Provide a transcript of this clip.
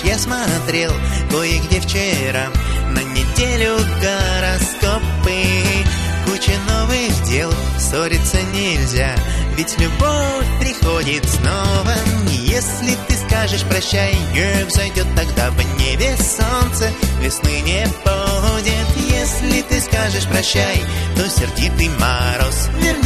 я смотрел кое-где вчера на неделю гороскопы. Куча новых дел, ссориться нельзя, ведь любовь приходит снова. Если ты скажешь прощай, взойдет тогда в небе солнце, весны не будет. Если ты скажешь прощай, то сердитый мороз вернется.